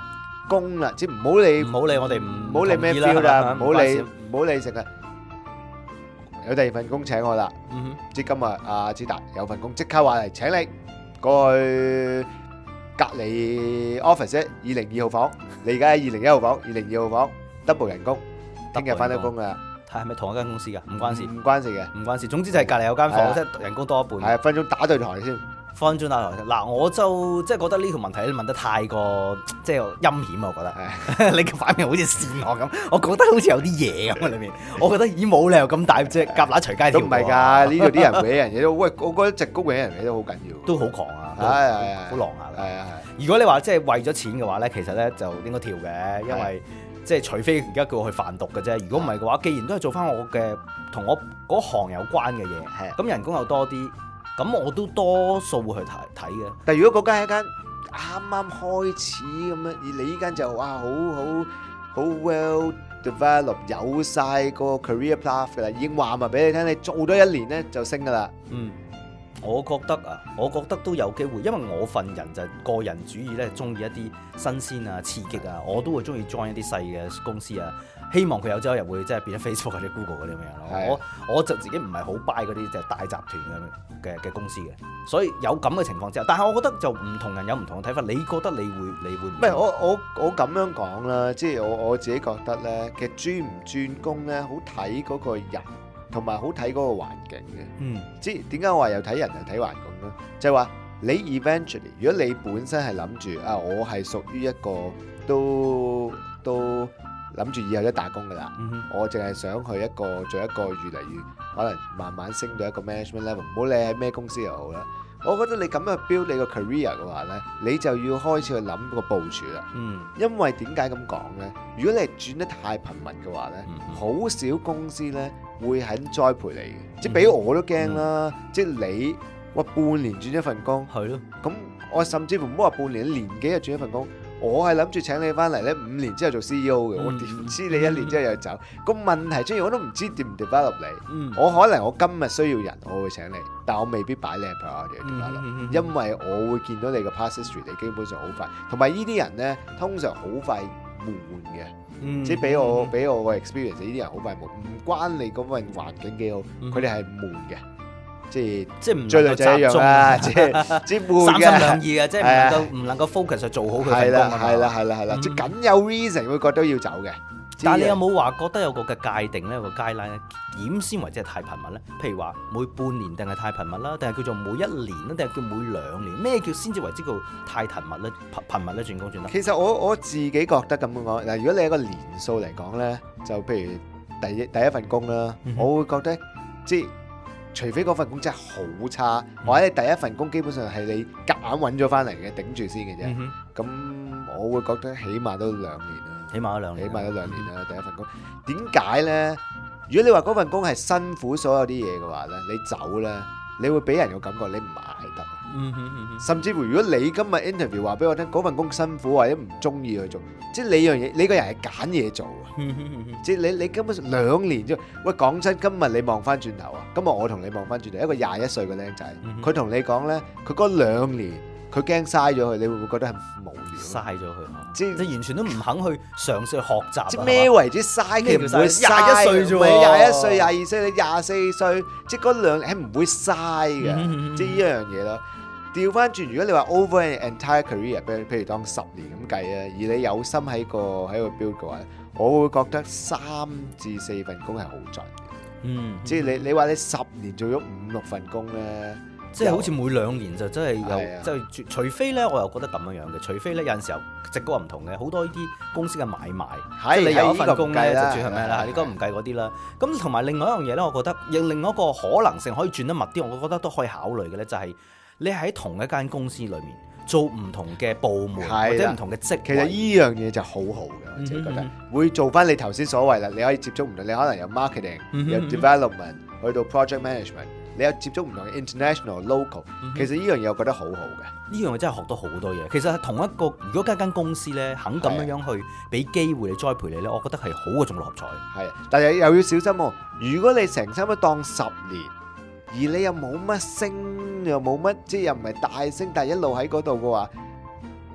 工啦，即係唔好理我哋唔好理咩同意啦 feel 啦，唔係嘛好理成日有第二份工請我啦。 嗯即係今日阿子達有份工，即刻話嚟請你過去隔離 office 202號房，你而家喺201號房，202號房 double 人工，聽日翻到工噶。 係咪同一間公司㗎？唔關事， 唔關事嘅， 唔關事。總之就係隔離有間房， 係啊即係人工多一半。 係分鐘打對台先。 分鐘打台嗱，我就即係覺得呢條問題你問得太過即係陰險啊！我覺得你嘅反面好似線我咁，我覺得好似有啲嘢咁啊裏面。我覺得已冇理由咁大隻蛤乸隨街跳。 都唔係㗎，呢度啲人搲人嘢都，喂，我覺得直谷搲人嘢都好緊要， 都好狂啊， 係好狼下。 係啊如果你話即係為咗錢嘅話咧，其實咧就應該跳嘅，因為即係除非而家叫我去販毒嘅啫。如果唔係嘅話，既然都係做翻我嘅同我嗰行有關嘅嘢，咁人工又多啲。咁我都多數會去睇嘅。 但係如果嗰間係一間啱啱開始咁樣，而你呢間就哇好 well develop， 有晒個 career path 㗎啦，已經話埋俾你聽，你做多1年咧就升㗎啦。 我覺得都有機會，因為我份人就係個人主義咧，中意一啲新鮮啊、刺激啊，我都會中意 join 一啲細嘅公司啊。希望佢有朝一日會即係變咗 Facebook 或者 Google 嗰啲咁樣咯。我就自己唔係好 buy 嗰啲就係大集團嘅公司嘅，所以有咁嘅情況之下，但係我覺得就唔同人有唔同嘅睇法。你覺得你會唔係我咁樣講啦，即係我自己覺得咧，其實轉唔轉工咧，好睇嗰個人同埋好睇嗰個環境嘅。即係點解我話又睇人又睇環境咧？就係話你 eventually， 如果你本身係諗住啊，我係屬於一個都諗住以後一打工㗎啦，我淨係想去做一個越嚟越可能慢慢升到一個 management level， 唔好理喺咩公司又好啦。我覺得你咁樣 build 你個 career 嘅話呢，你就要開始去諗個部署啦。因為點解咁講呢？如果你係轉得太頻密嘅話呢，好少公司呢會肯栽培你嘅。即係俾我都驚啦，即係你話半年轉一份工，係咯，咁我甚至乎唔好話半年，年幾就轉一份工。我係諗住請你翻嚟咧，5年之後做 CEO 嘅，我點知你1年之後又走？個問題出現我都唔知點唔 develop 你。我可能我今日需要人，我會請你，但我未必擺你係 priority develop，因為我會見到你個 past history，你基本上好快。同埋呢啲人咧，通常好快悶嘅，即係俾我個 experience，呢啲人好快悶，唔關你嗰份環境幾好，佢哋係悶嘅。即係唔追女仔一樣啦，即係悶嘅，三心兩意嘅，即係唔能夠 focus 去做好佢份工啊嘛。係啦，即係梗有 reason 會覺得要走嘅。 但係你有冇話覺得有個嘅界定咧，個 guideline 咧，點先為之係太頻密咧？譬如話每半年定係太頻密啦，定係叫做每1年啦，定係叫每2年？咩叫先至為之叫太頻密咧？頻密咧轉工轉得？ 其實我自己覺得咁樣講嗱，如果你係個年數嚟講咧，就譬如第一份工啦，我會覺得即係。除非嗰份工真係好差，或者你第一份工基本上係你夾硬揾咗翻嚟嘅，頂住先嘅啫。咁我會覺得起碼都2年啦， 起碼都2年啦。第一份工點解呢？如果你話嗰份工係辛苦所有啲嘢嘅話呢，你走呢，你會俾人個感覺你唔捱得。甚至乎如果你今日 interview 話俾我聽嗰份工辛苦或者唔中意去做，即係你樣嘢，你個人係揀嘢做啊。即係你根本上2年啫。喂，講真，今日你望翻轉頭啊，今日我同你望翻轉頭，一個21歲嘅僆仔，佢同你講呢，佢嗰2年佢驚嘥咗佢，你會唔會覺得係無聊？嘥咗佢，即係完全都唔肯去嘗試去學習。即係咩為之嘥？其實唔會21歲啫喎，21歲、22歲、你24歲，即係嗰2年係唔會嘥嘅，即係呢樣嘢咯。調翻轉，如果你話 over an entire career， 譬如當10年咁計啊，而你有心喺個 build 嘅話，我會覺得3至4份工係好盡嘅。即係你話你10年做咗5-6份工咧，即係好似每2年就真係有，即係除非咧，我又覺得咁樣嘅，除非咧有陣時候直覺唔同嘅，好多呢啲公司嘅買賣，即係你有一份工咧就轉係咩啦？呢個唔計嗰啲啦。咁同埋另外一樣嘢咧，我覺得另外一個可能性可以轉得密啲，我覺得都可以考慮嘅咧，就係你喺同一間公司裏面做唔同嘅部門或者唔同嘅職位，其實呢樣嘢就好好嘅，我自己覺得會做翻你頭先所謂啦。你可以接觸唔同，你可能有 marketing、有 development， 去到 project management， 你有接觸唔同嘅 international、local。其實呢樣嘢我覺得好好嘅，呢樣嘢真係學到好多嘢。其實係同一個，如果間公司咧肯咁樣去俾機會你栽培你咧，我覺得係好過中六合彩。係，但係又要小心喎。如果你成差唔多當10年。而你又冇乜升，又冇乜，即係又唔係大升，但係一路喺嗰度嘅話，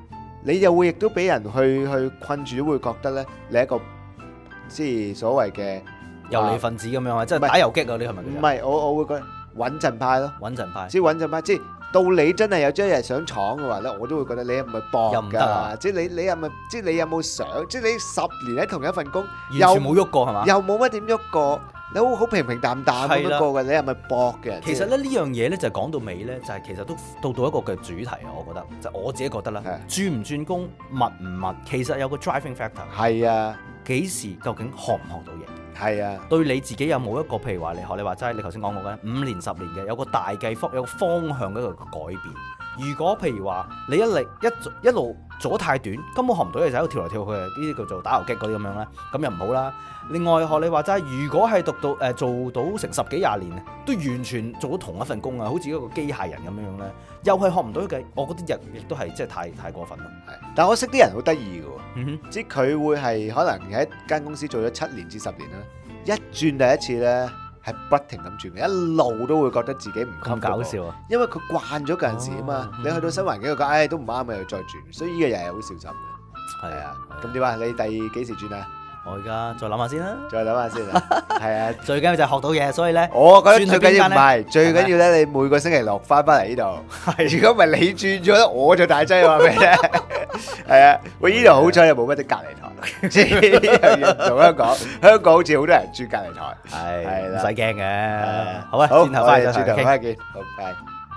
你又會亦都俾人去困住，會覺得咧你係一個即係所謂嘅遊離分子咁樣啊，即係打遊擊嗰啲係咪？ 唔係，我會覺得穩陣派咯， 穩陣派， 即係穩陣派，即係到你真係有朝一日想闖嘅話咧，我都會覺得你係咪搏㗎？即係你係咪即係你有冇想？即係你10年喺同一份工， 完全冇喐過係嘛？ 又冇乜點喐過。你好平平淡淡咁樣過嘅，你係咪搏嘅？ 其實咧呢樣嘢咧就講到尾咧，就係其實都到一個嘅主題啊！我覺得就我自己覺得啦，轉唔轉工密唔密，其實有個 driving factor。 係啊， 幾時究竟學唔學到嘢？ 係啊，對你自己有冇一個譬如話你學你話齋，你頭先講過嘅5年10年嘅有個大計方，有個方向嘅一個改變。如果譬如話你一路做得太短，根本學唔到嘢，就喺度跳嚟跳去，呢啲叫做打遊擊嗰啲咁樣咧，咁又唔好啦。另外學你話齋，如果係讀到做到成10幾20年，都完全做到同一份工啊，好似一個機械人咁樣咧，又係學唔到嘅，我覺得亦都係即係太過分啦。係， 但我識啲人好得意嘅，即係佢會係可能喺間公司做咗7年至10年啦，一轉第一次咧。係不停咁轉嘅，一路都會覺得自己唔咁搞笑啊！ 因為佢慣咗嗰陣時啊嘛，你去到新環境，佢講都唔啱嘅，又再轉，所以呢個又係好小心嘅。係啊，咁點啊？你幾時轉啊？ 我而家再諗下先啦， 再諗下先啊。係啊， 最緊要就係學到嘢，所以咧， 我覺得最緊要唔係，最緊要咧，你每個星期六翻嚟呢度。係，如果唔係你轉咗，我就大劑話俾你聽。係啊，喂，呢度好彩又冇乜啲隔離台，即係同香港好似好多人轉隔離台，係啦， 唔使驚嘅。好啊，轉頭翻嚟見，好，拜。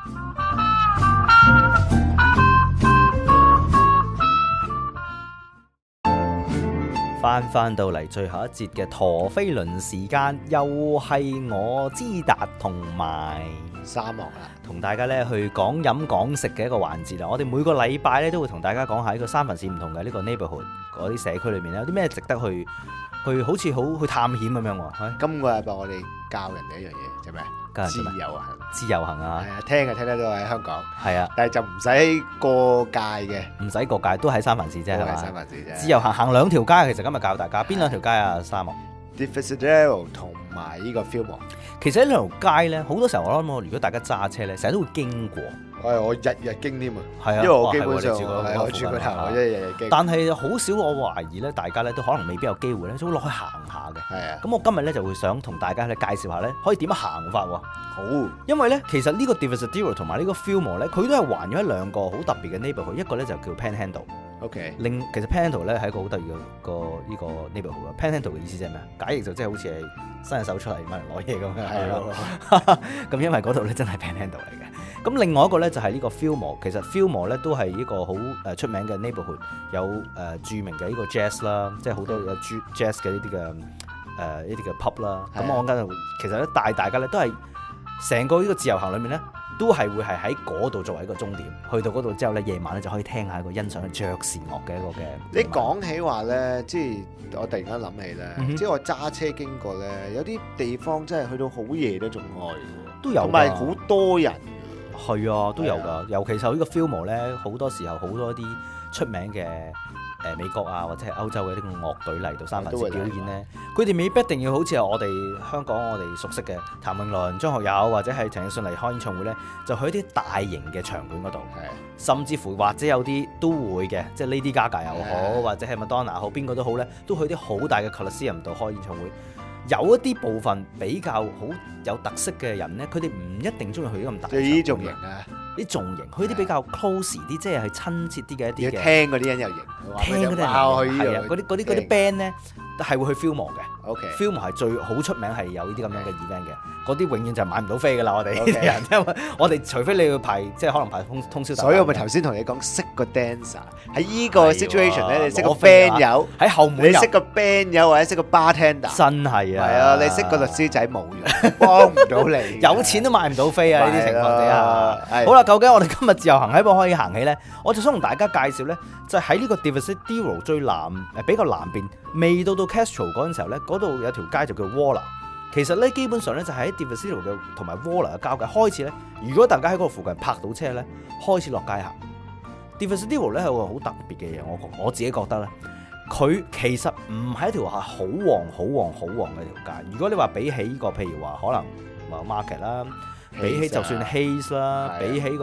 翻到嚟最後一節嘅陀飛輪時間，又係我知達同埋沙漠啦， 同大家咧去講飲講食嘅一個環節啦。我哋每個禮拜咧都會同大家講下呢個三藩市唔同嘅呢個 neighborhood 嗰啲社區裏面咧有啲咩值得去好似好去探險咁樣喎。 今個禮拜我哋教人哋一樣嘢，就咩？自由行啊，係啊，聽得到喺香港，係啊，但係就唔使過界嘅， 唔使過界都喺三藩市啫，係嘛？ 三藩市啫。 自由行2條街，其實今日教大家邊2條街啊？沙漠 Divisadero 同埋呢個 Fillmore。 其實呢2條街咧，好多時候我諗，如果大家揸車咧，成日都會經過。 我日日經添啊， 係啊， 因為我基本上我住嗰頭，我日日經。 但係好少，我懷疑咧，大家咧都可能未必有機會咧，都會落去行下嘅。 係啊。 咁我今日咧就會想同大家咧介紹下咧，可以點樣行法喎？ 好， 因為咧其實呢個 Divisadero 同埋呢個 Fillmore 咧，佢都係環咗一兩個好特別嘅 neighborhood，一個咧就叫 Panhandle。OK。其實 Panhandle 咧係一個好得意嘅呢個 neighborhood。Panhandle 嘅意思即係咩啊？解譯就即係好似係伸隻手出嚟問人攞嘢咁樣。係咯。咁因為嗰度咧真係 Panhandle 嚟嘅。咁另外一個咧就係呢個 Fillmore，其實 Fillmore 咧都係一個好出名嘅 neighborhood，有著名嘅呢個 jazz 啦，即係好多有 jazz 嘅呢啲嘅呢啲嘅 pub 啦。咁我覺得其實咧帶大家咧都係成個呢個自由行裏面咧，都係會係喺嗰度作為一個終點，去到嗰度之後咧，夜晚咧就可以聽下一個欣賞爵士樂嘅一個嘅。 你講起話咧，即係我突然間諗起咧，即係我揸車經過咧，有啲地方真係去到好夜都仲開嘅， 都有， 同埋好多人。 係啊，都有㗎，尤其是呢個 Fillmore 咧，好多時候好多啲出名嘅美國啊或者係歐洲嘅呢個樂隊嚟到三藩市表演咧，佢哋未必一定要好似係我哋香港我哋熟悉嘅譚詠麟、張學友或者係陳奕迅嚟開演唱會咧，就去一啲大型嘅場館嗰度，甚至乎或者有啲都會嘅，即係 Lady Gaga 又好，或者係麥當娜好，邊個都好咧，都去啲好大嘅 Coliseum 度開演唱會。有一啲部分比較好有特色嘅人咧，佢哋唔一定中意去啲咁大。 呢種型啊， 啲重型，去啲比較 close 啲，即係親切啲嘅一啲嘅。 聽嗰啲人又型， 聽嗰啲人係啊，嗰啲 band 咧係會去 Fillmore 嘅。Fillmore 係最好出名係有呢啲咁樣嘅 event 嘅。嗰啲永遠就買唔到飛㗎啦，我哋啲人，因為我哋除非你要排，即係可能排通宵達旦。 所以我咪頭先同你講識個 dancer 喺依個 situation 咧，你識個 band 友喺後門， 你識個 band 友或者識個 bartender， 真係啊！ 係啊，你識個律師仔冇用，幫唔到你， 有錢都買唔到飛啊！呢啲情況底下，好啦，究竟我哋今日自由行喺邊可以行起咧？我就想同大家介紹咧，就喺呢個 Divisadero 最南比較南邊，未到 Castro 嗰陣時候咧，嗰度有條街就叫 Waller。其實咧，基本上咧就喺 Divisadero 嘅同埋 Waller 嘅交界開始咧。如果大家喺嗰個附近泊到車咧，開始落街行。Divisadero 咧係個好特別嘅嘢，我自己覺得咧，佢其實唔係一條係好旺嘅條街。如果你話比起呢個譬如話可能Market 啦，比起就算 Hayes 啦，比起個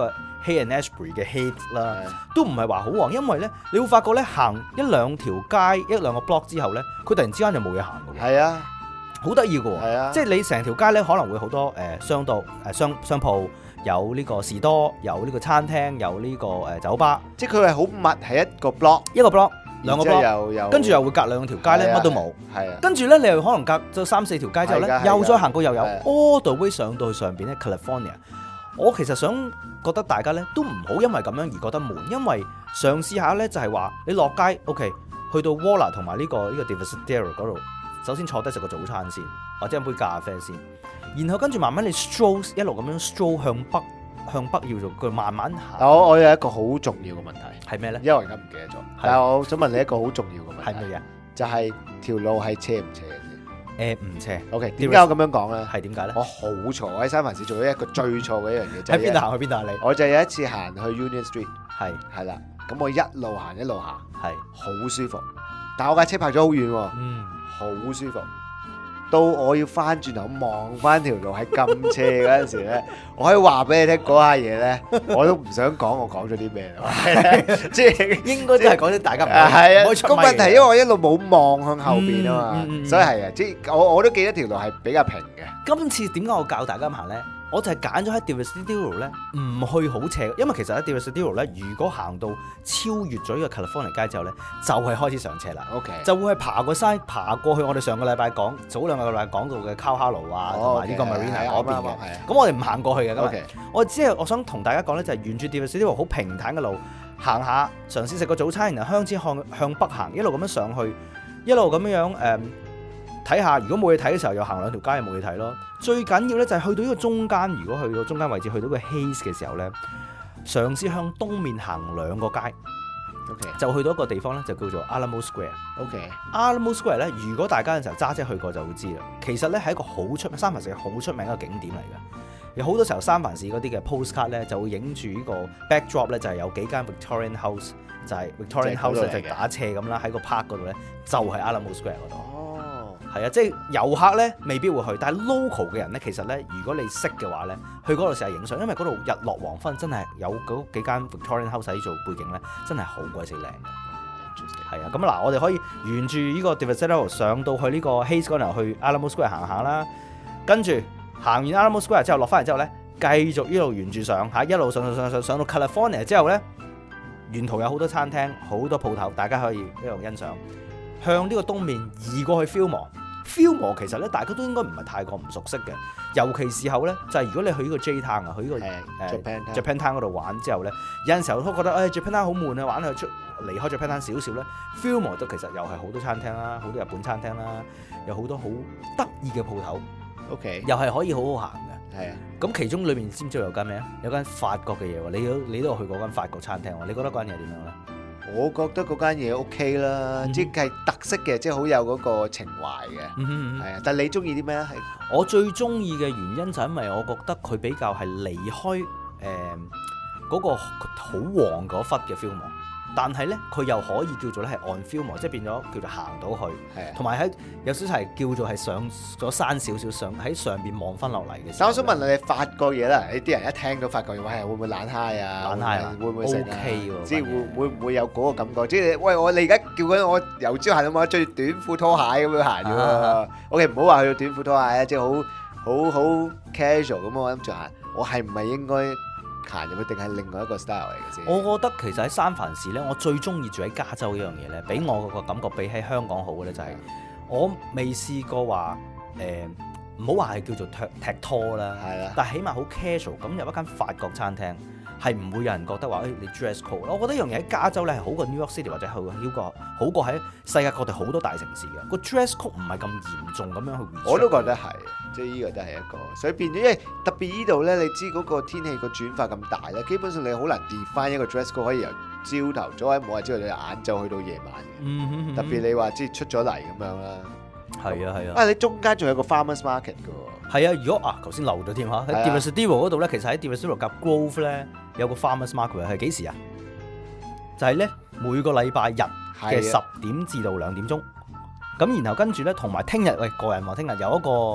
Haight and Ashbury 嘅 Haight 啦，都唔係話好旺，因為咧你會發覺咧行一兩條街一兩個 block 之後咧，佢突然之間就冇嘢行嘅喎。 係啊， 好得意嘅喎。 係啊， 即係你成條街咧可能會好多商鋪，有呢個士多，有呢個餐廳，有呢個酒吧。 即係佢係好密，係一個 block 兩個 block， 跟住又會隔兩條街咧乜都冇。係啊，跟住咧你又可能隔咗3-4條街之後咧，又再行過又有 all the way 上到去上邊咧 California。我其實想覺得大家咧都唔好因為咁樣而覺得悶，因為嘗試下咧就係話你落街 OK 去到 Waller 同埋呢個 Divisadero 嗰度，首先坐低食個早餐先，或者飲杯咖啡先，然後跟住慢慢你 stroll 一路咁樣 stroll 向北要做佢慢慢行。 我有一個好重要嘅問題係咩咧？ 因為我而家唔記得咗，但係我想問你一個好重要嘅問題係乜嘢？ 就係條路係斜唔斜嘅先？ 唔斜。 OK， 點解我咁樣講咧？ 係點解咧？ 我好錯，我喺三藩市做咗一個最錯嘅一樣嘢。 喺邊度行去邊度啊？你？ 我就有一次行去 Union Street， 係啦，咁我一路行一路行， 係好舒服，但我架車泊咗好遠喎，好舒服。到我要翻轉頭望翻條路係咁斜嗰陣時咧，我可以話俾你聽嗰下嘢咧，我都唔想講我講咗啲咩啦，即係應該都係講啲大家唔係啊個問題，因為我一路冇望向後邊啊嘛，所以係啊，即係我都記得條路係比較平嘅。 今次點解我教大家行咧？我就係揀咗喺 Divisadero 咧，唔去好斜，因為其實喺 Divisadero 咧，如果行到超越咗呢個 California 街之後咧，就係開始上斜啦。 OK， 就會係爬過山，爬過去我哋上個禮拜早兩個禮拜講到嘅 Cowharlow 啊，同埋呢個 Marina 嗰邊嘅。咁我哋唔行過去嘅。咁我只係我想同大家講咧，就係沿住 Divisadero 好平坦嘅路行下，嘗試食個早餐，然後向北行，一路咁樣上去，一路咁樣睇下，如果冇嘢睇嘅時候，又行兩條街又冇嘢睇咯。最緊要咧就係去到呢個中間，如果去到中間位置，去到個 Hayes 嘅時候咧，嘗試向東面行2個街 ，OK， 就去到一個地方咧，就叫做 Alamo Square。OK，Alamo Square 咧，如果大家嘅時候揸車去過就會知啦。其實咧係一個三藩市好出名嘅景點嚟嘅。有好多時候三藩市嗰啲嘅 postcard 咧就會影住呢個 backdrop 咧，就係有幾間 Victorian House， 就係 Victorian House 就係打斜咁啦，喺個 park 嗰度咧就係 Alamo Square 嗰度。係啊，即係遊客咧未必會去，但係 local 嘅人咧，其實咧如果你識嘅話咧，去嗰度成日影相，因為嗰度日落黃昏真係有嗰幾間 Victorian House 喺做背景咧，真係好鬼死靚嘅。係啊，咁嗱，我哋可以沿住呢個 Divisadero 上到去呢個 Hayes 嗰度去 Alamo Square 行下啦，跟住行完 Alamo Square 之後落翻嚟之後咧，繼續一路沿住上嚇，一路上到 California 之後咧，沿途有好多餐廳、好多鋪頭，大家可以一路欣賞。向呢個東面移過去 Fillmore 其實咧，大家都應該唔係太過唔熟悉嘅，尤其時候咧，就係如果你去呢個 J Town 啊，去呢個Japan Town 嗰度玩之後咧，有陣時候都覺得Japan Town 好悶啊，玩去離開 Japan Town 少少咧 ，Fillmore 都其實又係好多餐廳啦，好多日本餐廳啦，有好多好得意嘅鋪頭 ，OK， 又係可以好好行嘅。 係啊， 咁其中裏面知唔知有間咩啊？有間法國嘅嘢喎，你都有去過間法國餐廳喎，你覺得嗰間嘢點樣咧？ 我覺得嗰間嘢 OK 啦，即係特色嘅，即係好有嗰個情懷嘅，係啊。但係你中意啲咩咧？ 我最中意嘅原因就係因為我覺得佢比較係離開嗰個好旺嗰忽嘅 Fillmore，但係咧佢又可以叫做咧係 on Fillmore，即係變咗叫做行到去，同埋喺有少少係叫做係上咗山少少，上喺上邊望翻落嚟嘅。 但我想問你法國嘢啦，你啲人一聽到法國嘢，喂，會唔會懶嗨啊？ 懶嗨啊？ 會唔會食啊 ？OK 喎， 即係會唔會有嗰個感覺？即係喂，你而家叫緊我由朝行到晚，着短褲拖鞋咁樣行啫喎。OK， 唔好話去到短褲拖鞋啊，即係好 casual 咁我諗住行，我係唔係應該行入去定係另外一個 style 嚟嘅先？ 我覺得其實喺三藩市咧，我最中意住喺加州呢樣嘢咧，俾我個感覺比喺香港好嘅咧就係我未試過話唔好話係叫做踢拖啦，但係起碼好 casual 咁入一間法國餐廳，係唔會有人覺得話你 dress code。我覺得一樣嘢喺加州咧係好過 New York City 或者好過喺世界各地好多大城市嘅個 dress code 唔係咁嚴重咁樣去。 我都覺得係，即係呢個都係一個，所以變咗，因為特別呢度咧，你知嗰個天氣個轉化咁大咧，基本上你好難 define 一個 dress code 可以由朝頭早喺冇人朝頭早晏晝去到夜晚嘅。特別你話即係出咗嚟咁樣啦。係啊！你中間仲有個 farmers market 嘅喎。 係啊，如果頭先漏咗添嚇，喺 Divisadero 嗰度咧，其實喺 Divisadero 夾 Grove 咧有個 farmers market 係幾時啊？就係咧每個禮拜日嘅10點至到2點鐘。咁然後跟住咧，同埋聽日個人話聽日有一個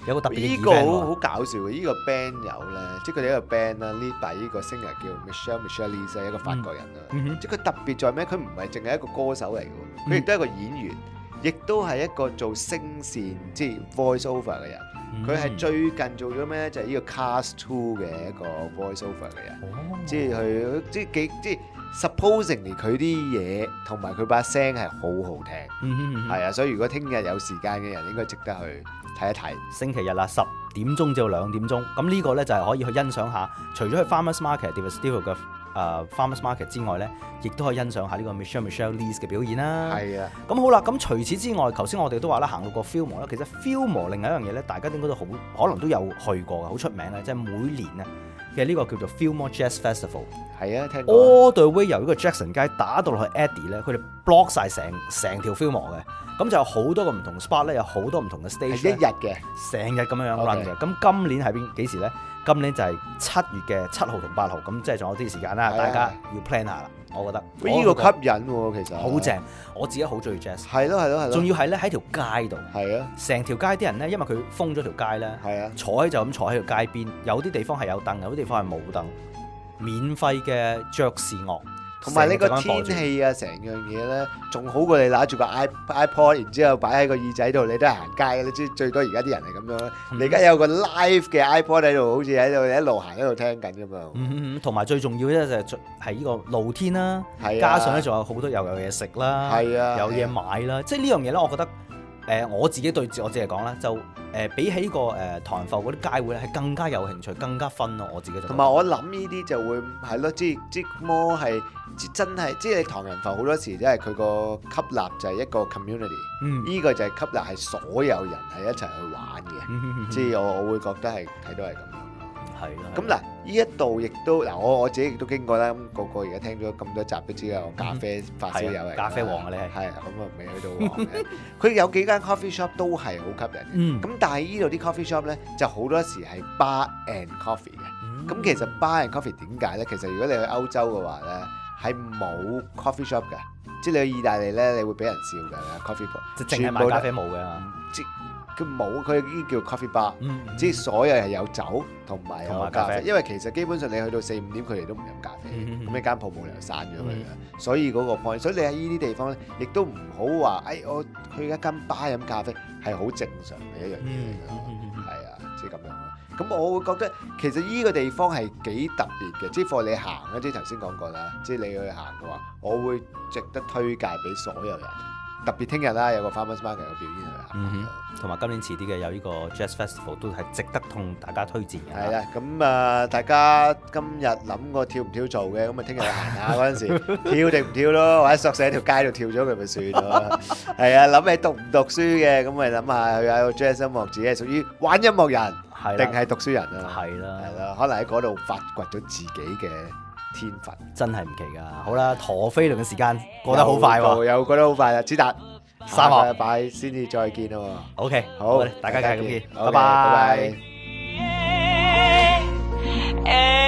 有個特別嘅 event 呢個好搞笑嘅，呢個 band 友咧，即係佢哋一個 band 啦，lead by 呢個 singer 叫 Michelle Lees， 一個法國人啦。即係佢特別在咩？佢唔係淨係一個歌手嚟嘅，佢亦都係一個演員，亦都係一個做聲線即係 voice over 嘅人。佢係最近做咗咩咧？就係呢個 Cars 2嘅一個 voice over 嘅人。即係佢即係 supposingly 佢啲嘢同埋佢把聲係好好聽。係啊，所以如果聽日有時間嘅人應該值得去睇一睇。 星期日啦，10點鐘至到2點鐘，咁呢個咧就係可以去欣賞下，除咗去 Farmers Market、Devastive 嘅Farmers Market 之外咧，亦都可以欣賞下呢個 Michelle Lees 嘅表演啦。係啊，咁好啦，咁除此之外，頭先我哋都話啦，行到個 Fillmore 啦，其實 Fillmore 另外一樣嘢咧，大家應該都可能都有去過嘅，好出名嘅，即係每年啊嘅呢個叫做 Fillmore Jazz Festival。係啊，聽過。All the way 由呢個 Jackson 街打到落去 Eddie 咧，佢哋 block 晒成條 Fillmore 嘅。咁就有好多個唔同 spot 咧，有好多唔同嘅 stage。係一日嘅，成日咁樣 run 嘅。咁今年係幾時咧？今年就係7月嘅7號同8號，咁即係仲有啲時間啦，大家要 plan 下啦。我覺得呢個吸引喎，其實好正。我自己好中意 jazz。 係咯。 仲要係咧喺條街度。係啊。成條街啲人咧，因為佢封咗條街咧，係啊，坐就咁坐喺條街邊。有啲地方係有凳，有啲地方係冇凳。免費嘅爵士樂。同埋呢個天氣啊，成樣嘢咧，仲好過你拿住個 iPod， 然之後擺喺個耳仔度，你都係行街嘅。你知最多而家啲人係咁樣。你而家有個 live 嘅 iPod 喺度，好似喺度一路行一路聽緊咁樣。同埋最重要咧就係呢個露天啦，加上咧仲有好多又有嘢食啦，有嘢買啦。即係呢樣嘢咧，我覺得我自己對我自己嚟講咧，就比起個唐人埠嗰啲街會咧，係更加有興趣，更加分咯。我自己就同埋我諗呢啲就會係咯，即係 more 係真係，即係唐人埠好多時即係佢個吸納就係一個 community。呢個就係吸納係所有人係一齊去玩嘅。即係我會覺得係睇到係咁樣。係啦。咁嗱，呢一度亦都嗱，我自己亦都經過啦。咁個而家聽咗咁多集都知我咖啡發燒友嚟，咖啡王啊，你係咁啊，未去到王嘅。佢有幾間 coffee shop 都係好吸引。咁但係呢度啲 coffee shop 咧，就好多時係 bar and coffee 嘅。咁其實 bar and coffee 點解咧？其實如果你去歐洲嘅話咧，係冇 coffee shop 嘅。即係你去意大利咧，你會俾人笑㗎 coffee shop，即係淨係賣咖啡冇嘅。佢冇，佢已經叫 coffee bar，即係所有係有酒同埋有咖啡。因為其實基本上你去到4、5點，佢哋都唔飲咖啡，咁呢間鋪冇理由閂咗佢嘅。所以嗰個 point，所以你喺呢啲地方咧，亦都唔好話，我去一間 bar 飲咖啡係好正常嘅一樣嘢嚟㗎。係啊，即係咁樣咯。咁我會覺得其實呢個地方係幾特別嘅，即係你行啊，即係頭先講過啦，即係你去行嘅話，我會值得推介俾所有人。特別聽日啦，有個 Farmers Market 嘅表演去行，同埋今年遲啲嘅有呢個 Jazz Festival 都係值得同大家推薦嘅。係啦，咁大家今日諗過跳唔跳槽嘅，咁啊聽日去行下嗰陣時跳定唔跳咯，或者索性喺條街度跳咗佢咪算咯。係啊，諗起讀唔讀書嘅，咁咪諗下去有 Jazz 音樂自己係屬於玩音樂人，定係讀書人啊？係啦，可能喺嗰度發掘咗自己嘅天分，真係唔奇噶。好啦，陀飛輪嘅時間過得好快喎，又過得好快啦。子達，下個禮拜先至再見咯。OK， 好，大家繼續見，拜拜。